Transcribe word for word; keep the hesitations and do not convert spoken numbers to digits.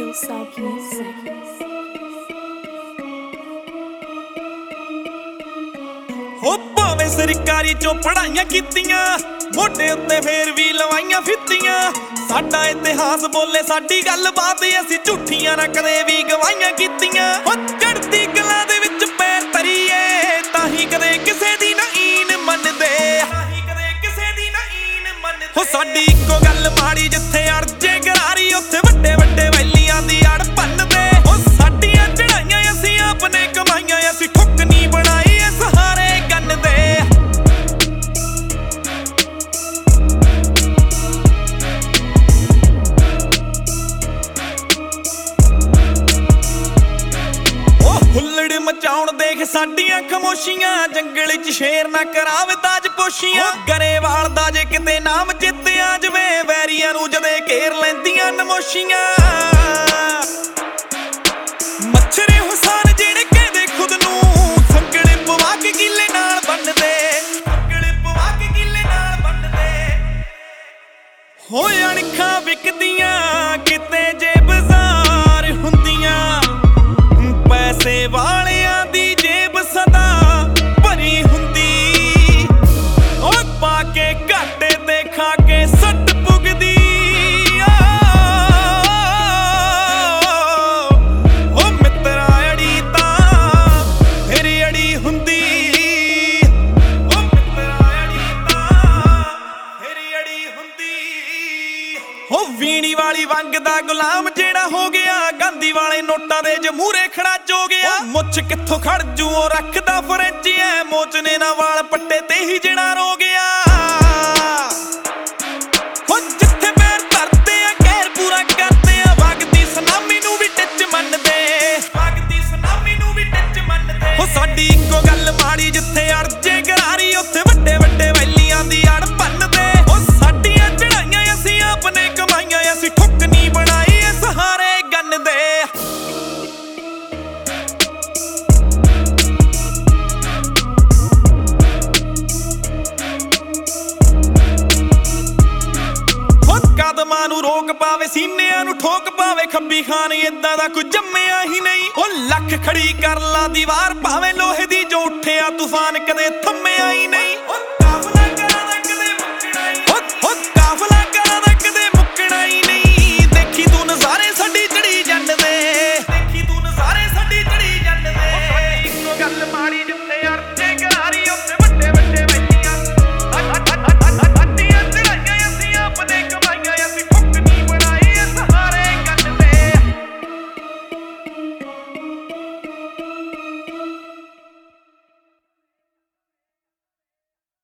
Saki, Saki. ਹੋ ਭਾਵੇਂ ਸਰਕਾਰੀ ਚੋਂ ਪੜਾਈਆਂ ਕੀਤੀਆਂ, ਮੋਢੇ ਉੱਤੇ ਫੇਰ ਵੀ ਲਵਾਈਆਂ ਫਿੱਤੀਆਂ। ਸਾਡਾ ਇਤਿਹਾਸ ਬੋਲੇ ਸਾਡੀ ਗੱਲਬਾਤ, ਅਸੀਂ ਝੂਠੀਆਂ ਨਾ ਕਦੇ ਵੀ ਗਵਾਈਆਂ ਕੀਤੀਆਂ। ਹੋ ਚੜ੍ਹਦੀ ਕਲਾਂ ਦੇ ਵਿੱਚ ਪੈਰ ਧਰੀਏ, ਤਾਂ ਹੀ ਕਦੇ ਕਿਸੇ ਦੀ ਨਾ ਈਨ ਮੰਨਦੇ, ਤਾਂ ਹੀ ਕਦੇ ਕਿਸੇ ਦੀ ਨਾ ਈਨ ਮੰਨਦੇ। ਹੋ ਸਾਡੀ ਇੱਕੋ ਗੱਲ ਮਾੜੀ, ਜਿੱਥੇ ਅੜਜੇ ਗਰਾਰੀ ਉੱਥੇ ਵੱਡੇ ਵੱਡੇ ਵੈਲੀਆਂ ਦੀ ਅੜ ਭੰਨਦੇ। ਹੋ ਸਾਡੀਆਂ ਚੜਾਈਆਂ ਅਸੀਂ ਆਪਣੇ ਕਮਾਈਆਂ, ਅਸੀਂ ਠੁੱਕ ਨਹੀਂ ਬਣਾਈ ਇਹ ਸਹਾਰੇ ਗੰਨਦੇ। ਹੁੱਲੜ ਮਚਾਉਣ ਦੇਖ ਸਾਡੀਆਂ ਖਮੋਸ਼ੀਆਂ, ਜੰਗਲ 'ਚ ਸ਼ੇਰ ਨਾ ਕਰਾਵੇ ਤਾਜ ਪੋਸ਼ੀਆਂ। ਗਰੇਵਾਲ ਦਾ ਜੇ ਕਿਤੇ ਨਾਮ ਜਿੱਤਿਆ ਜਵੇ, ਵੈਰੀਆਂ ਨੂੰ ਜਦੇ ਘੇਰ ਲੈਂਦੀਆਂ ਨਮੋਸ਼ੀਆਂ। ਮੱਛਰੇ ਹੁਸਾਨ ਜਿਹੜੇ ਕਹਿੰਦੇ ਖੁਦ ਨੂੰ, ਸੰਗਲੇ ਪਵਾ ਕੇ ਕਿੱਲੇ ਨਾਲ ਬੰਨਦੇ, ਸੰਗਲੇ ਪਵਾ ਕੇ ਕਿੱਲੇ ਨਾਲ ਬੰਨਦੇ। ਹੋ ਅਣਖਾਂ ਵਿਕਦੀਆਂ ਕਿਤੇ ਜੇ ਬਾਜ਼ਾਰ ਹੁੰਦੀਆਂ, ਪੈਸੇ ਵਾਲਿਆਂ ਦੀ ਜੇਬ ਸਦਾ ਭਰੀ ਹੁੰਦੀ। ਓ ਪਾ ਕੇ ਘਾਟੇ ਤੇ ਖਾ ਕੇ ਸੱਟ ਪੁੱਗਦੀ। ਓ ਮਿੱਤਰਾ ਅੜੀ ਤਾਂ ਫਿਰ ਅੜੀ ਹੁੰਦੀ, ਓ ਮਿੱਤਰਾ ਅੜੀ ਤਾਂ ਫਿਰ ਅੜੀ ਹੁੰਦੀ। ਓ ਵੀਣੀ ਵਾਲੀ ਵੰਗ ਦਾ ਗੁਲਾਮ ਜਿਹੜਾ ਹੋ ਗਿਆ, ਗਾਂਧੀ ਵਾਲੇ ਨੋਟਾਂ ਦੇ ਜਮੂਰੇ ਖੜਾ ਚੋ ਗਿਆ। ਮੁੱਛ ਕਿੱਥੋਂ ਖੜ ਜੂ ਉਹ ਰੱਖਦਾ ਫਰੈਂਚੀ ਐ, ਮੋਚਨੇ ਨਾ ਵਾਲ ਪੱਟੇ ਤੇ ਹੀ ਜਿਹੜਾ ਰੋ ਗਿਆ। ਹੋ ਜਿੱਥੇ ਪੈਰ ਧਰਦੇ ਆ ਕਹਿਰ ਪੂਰਾ ਕਰਦੇ ਆ, ਵਗਦੀ ਸੁਨਾਮੀ ਨੂੰ ਵੀ ਟਿੱਚ ਮੰਨਦੇ, ਵਗਦੀ ਸੁਨਾਮੀ ਨੂੰ ਵੀ ਟਿੱਚ ਮੰਨਦੇ। ਹੋ ਸਾਡੀ ਇੱਕੋ ਗੱਲ ਮਾੜੀ, ਜਿੱਥੇ ਅੜਜੇ ਗਰਾਰੀ ਉੱਥੇ ਵੱਡੇ ਵੱਡੇ ਵੈਲੀਆਂ ਦੀ ਅੜ ਭੰਨਦੇ। ਹੋ ਸਾਡੀਆਂ ਚੜਾਈਆਂ ਅਸੀਂ ਆਪਣੇ ਕਮਾਈਆਂ, ਅਸੀਂ ਠੁੱਕ ਨਹੀਂ ਬਣਾਈ ਇਹ ਸਹਾਰੇ ਗੰਨਦੇ। ਕਦਮਾਂ ਨੂੰ ਰੋਕ ਪਾਵੇ, ਸੀਨਿਆਂ ਨੂੰ ਠੋਕ ਪਾਵੇ, ਖੱਬੀ ਖਾਨ ਏਦਾਂ ਦਾ ਕੋਈ ਜੰਮਿਆ ਹੀ ਨਹੀਂ। ਉਹ ਲੱਖ ਖੜੀ ਕਰ ਲਾ ਦੀਵਾਰ, ਭਾਵੇਂ ਲੋਹੇ ਦੀ ਜੋ ਉੱਠਿਆ ਤੂਫਾਨ ਕਦੇ ਥੰਮਿਆ ਹੀ ਨਹੀਂ।